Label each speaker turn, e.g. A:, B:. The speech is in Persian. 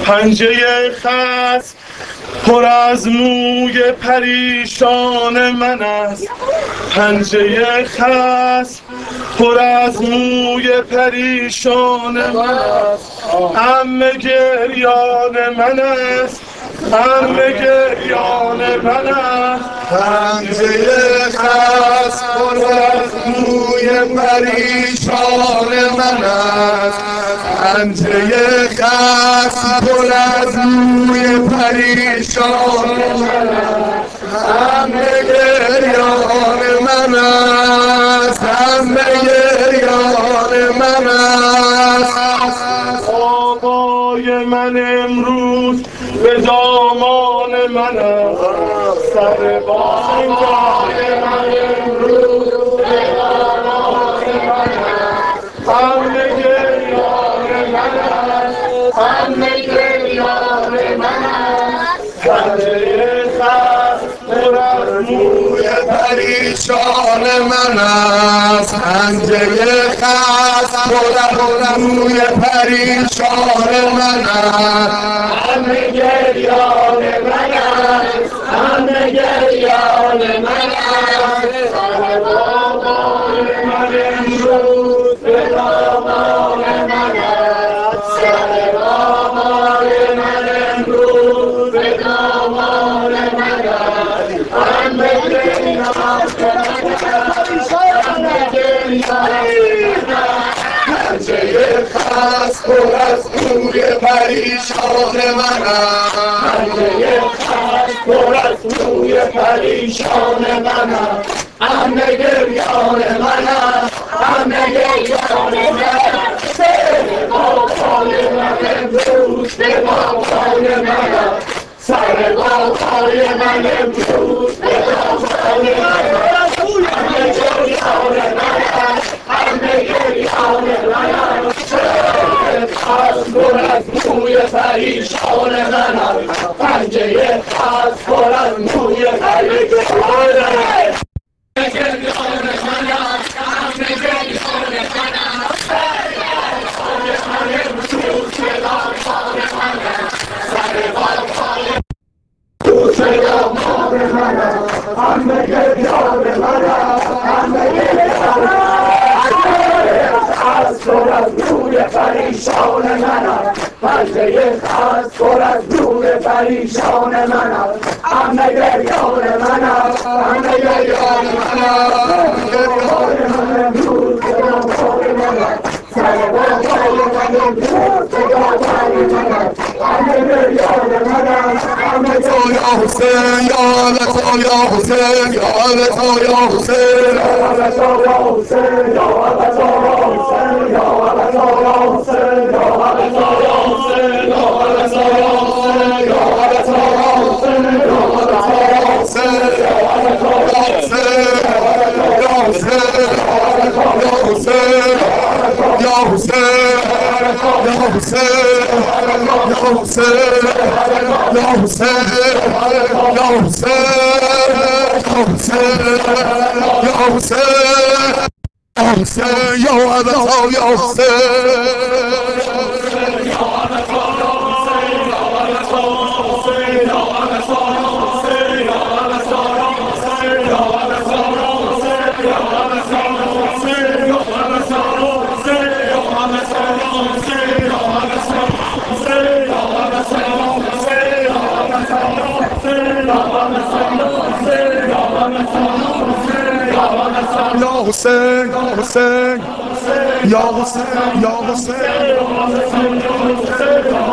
A: پنجه خس پر از موی پریشان من است. پنجه خس پر از موی پریشان من است. عمه گریان من است. عمه گریان من است.
B: پنجه خس پر از موی پریشان من است. پنجه خس پر از موی پریشان من است. عمه گریان من است. عمه گریان من است.
A: بابای من امروز به دامان من است. سر بابای من امروز به دامان من است. عمه گریان من است. عمه گریان من است. پنجه خس پر از موی
B: پریشان من است. پنجه خس پر از موی پریشان من است.
A: عمه گریان من است. عمه گریان من است. سر بابای من امروز به دامان من است. سر بابای من امروز به دامان من است. عمه گریان من است. عمه گریان من است.
B: پنجه خس پر از موی پریشان من است.
A: پنجه خس پر از موی پریشان من است. عمه گریان من است. عمه گریان من است. سر بابای من امروز به دامان من است. سر بابای من امروز به دامان من است. عمه گریان من است. عمه گریان من است. خس پر از موی پریشان من است. پنجه خس پر از موی پریشان من است. عمه گریان من است. عمه گریان من است. بابای من امروز به دامان من است. سر بابای به دامان من است. عمه گریان من است. عمه گریان من است. خس پر از موی پریشان من است. پنجه خس پر از موی پریشان من است. عمه گریان من است. عمه گریان من است. بابای من امروز به دامان من است. سر بابای من امروز به دامان من است. عمه گریان من است. عمه
B: تو یا حسین یا علتا یا حسین یا علتا یا حسین
A: یا علتا یا حسین یا علتا یا حسین یا علتا یا حسین یا علتا یا حسین یا علتا یا حسین یا علتا یا حسین یا علتا یا حسین یا علتا یا حسین
B: یا حسین یا حسین یا حسین یا حسین یا حسین یا حسین یا حسین یا حسین یا علتا یا حسین یا حسین حسین یا حسین یا حسین